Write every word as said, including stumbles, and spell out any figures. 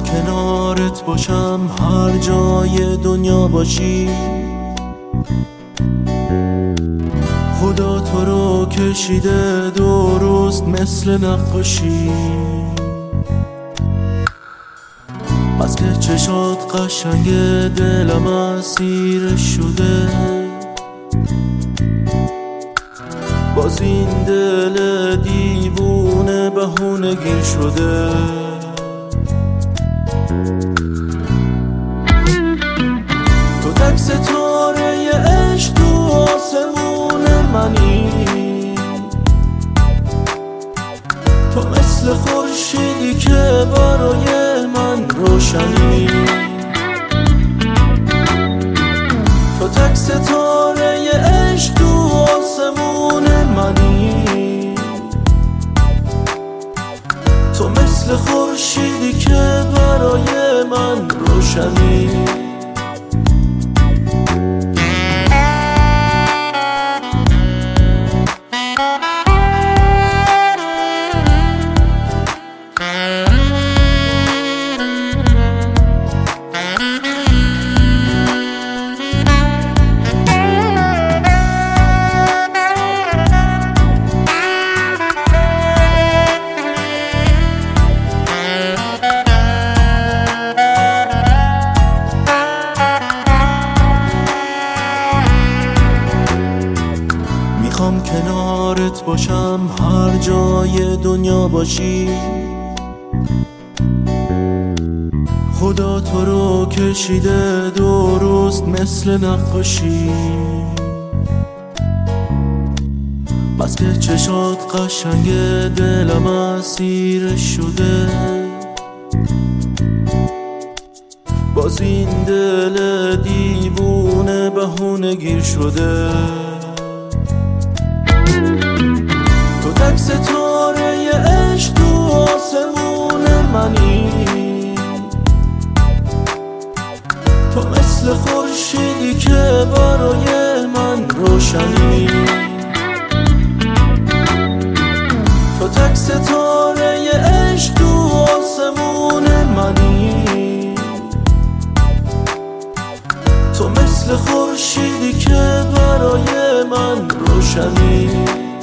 کنارت باشم هر جای دنیا باشی. خدا تو رو کشیده درست مثل نقاشی. بس که چشات قشنگ دلم اسیر شده، باز این دل دیوونه بهونه گیر شده. تو تک ستاره عشق تو آسمون منی، تو مثل خورشیدی که برای من روشنی. تو تک ستاره عشق تو آسمون منی، تو مثل خورشیدی که برای من روشنی. میخوام کنارت باشم هر جای دنیا باشی. خدا تو رو کشیده درست مثل نقاشی. بس که چشات قشنگ دلم اسیر شده، باز این دل دیوونه بهونه گیر شده. تو تک ستاره عشق تو آسمون منی، تو مثل خورشیدی که برای من روشنی. تو تک ستاره عشق تو آسمون منی، تو مثل خورشیدی که برای من روشنی.